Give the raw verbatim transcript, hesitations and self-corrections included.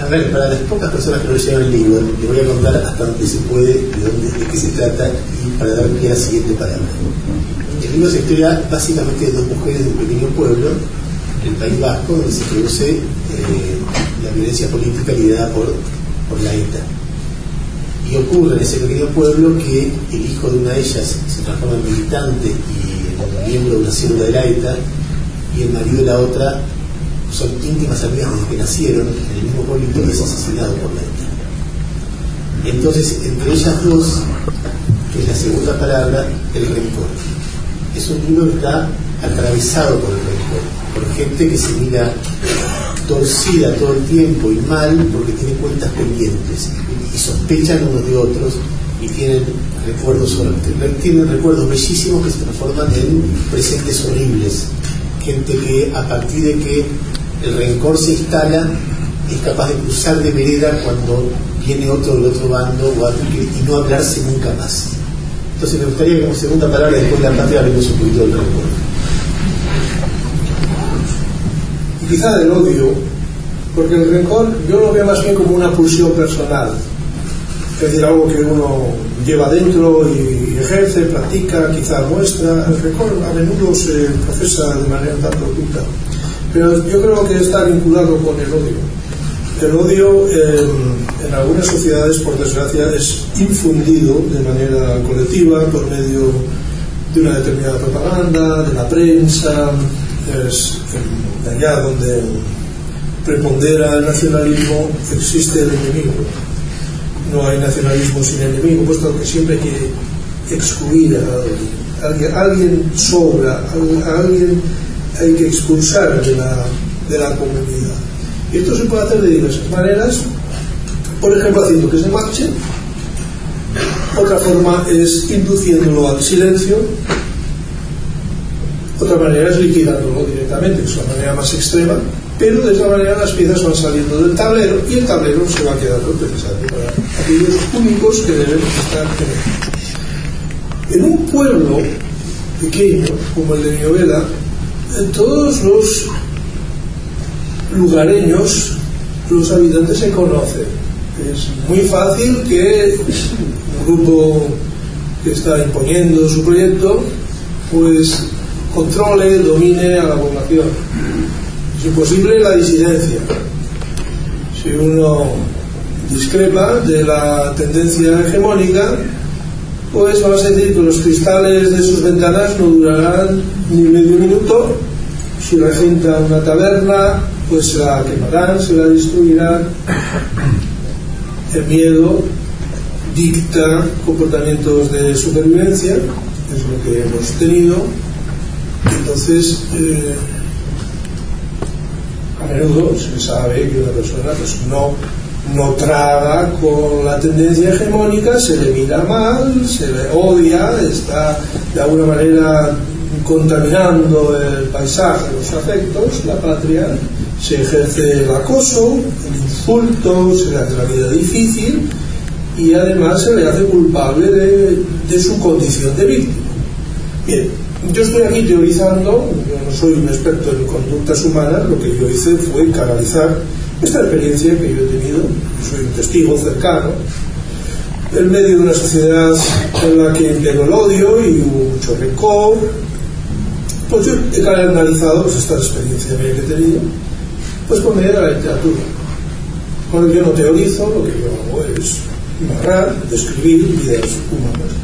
A ver, para las pocas personas que no leyeron el libro, les voy a contar hasta dónde se puede, de, dónde, de qué se trata, y para dar pie a la siguiente palabra. El libro se historia básicamente de dos mujeres de un pequeño pueblo, el País Vasco, donde se produce eh, la violencia política liderada por, por la ETA. Y ocurre en ese pequeño pueblo que el hijo de una de ellas se transforma en militante y en miembro de una célula de la ETA, y el marido de la otra son íntimas amigas desde que nacieron en el mismo pueblito y es asesinado por la ETA. Entonces, entre ellas dos, que es la segunda palabra, el rencor. Es un libro que está atravesado por el rencor, por gente que se mira torcida todo el tiempo y mal porque tiene cuentas pendientes y sospechan unos de otros y tienen recuerdos, tienen recuerdos bellísimos que se transforman en presentes horribles. Gente que a partir de que el rencor se instala es capaz de cruzar de vereda cuando viene otro del otro bando y no hablarse nunca más. Entonces me gustaría que como segunda palabra después de la patria hablemos un poquito del rencor. Y quizá del odio, porque el rencor yo lo veo más bien como una pulsión personal, es decir, algo que uno lleva dentro y ejerce, practica, quizá muestra. El rencor a menudo se procesa de manera tanto oculta, pero yo creo que está vinculado con el odio. El odio eh, en algunas sociedades, por desgracia, es infundido de manera colectiva por medio de una determinada propaganda, de la prensa. Es eh, allá donde prepondera el nacionalismo existe el enemigo. No hay nacionalismo sin enemigo, puesto que siempre hay que excluir a alguien. Alguien sobra, a alguien hay que expulsar de la, de la comunidad. Y esto se puede hacer de diversas maneras. Por ejemplo, haciendo que se marche. Otra forma es induciéndolo al silencio. Otra manera es liquidándolo directamente, que es la manera más extrema. Pero de esa manera las piezas van saliendo del tablero y el tablero se va quedando precisamente para aquellos únicos que deben estar en él. En un pueblo pequeño como el de Niovela, todos los lugareños, los habitantes se conocen. Es muy fácil que un grupo que está imponiendo su proyecto pues controle, domine a la población. Es imposible la disidencia. Si uno discrepa de la tendencia hegemónica, pues van a sentir que los cristales de sus ventanas no durarán ni medio minuto. Si regenta una taberna, pues se la quemarán, se la destruirán. El miedo dicta comportamientos de supervivencia, es lo que hemos tenido. Entonces, eh, a menudo se sabe que una persona pues, no, no traga con la tendencia hegemónica, se le mira mal, se le odia, está de alguna manera contaminando el paisaje, los afectos, la patria, se ejerce el acoso, el insulto, se le hace la vida difícil y además se le hace culpable de, de su condición de víctima. Bien, yo estoy aquí teorizando, yo no soy un experto en conductas humanas, lo que yo hice fue canalizar esta experiencia que yo he tenido, soy un testigo cercano, en medio de una sociedad en la que imperó el odio y hubo mucho rencor. Pues yo he canalizado pues, esta experiencia que he tenido pues por medio de la literatura. Cuando yo no teorizo, lo que yo hago es narrar, describir vidas humanas.